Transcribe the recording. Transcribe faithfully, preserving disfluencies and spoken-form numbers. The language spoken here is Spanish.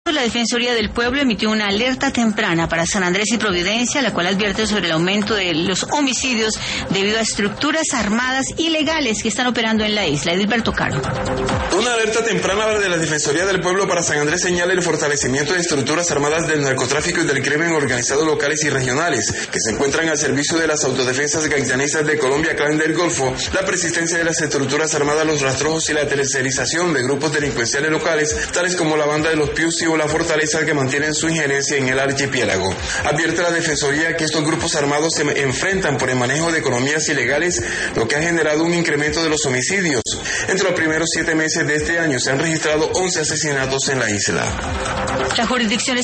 La Defensoría del Pueblo emitió una alerta temprana para San Andrés y Providencia, la cual advierte sobre el aumento de los homicidios debido a estructuras armadas ilegales que están operando en la isla. Edilberto Caro. Una alerta temprana de la Defensoría del Pueblo para San Andrés señala el fortalecimiento de estructuras armadas del narcotráfico y del crimen organizado locales y regionales, que se encuentran al servicio de las autodefensas gaitanistas de Colombia, Clan del Golfo, la persistencia de las estructuras armadas, los rastrojos y la tercerización de grupos delincuenciales locales, tales como la banda de los Piusi o la Fortaleza, que mantienen su injerencia en el archipiélago. Advierte la Defensoría que estos grupos armados se enfrentan por el manejo de economías ilegales, lo que ha generado un incremento de los homicidios. Entre los primeros siete meses de este año se han registrado once asesinatos en la isla. La jurisdicción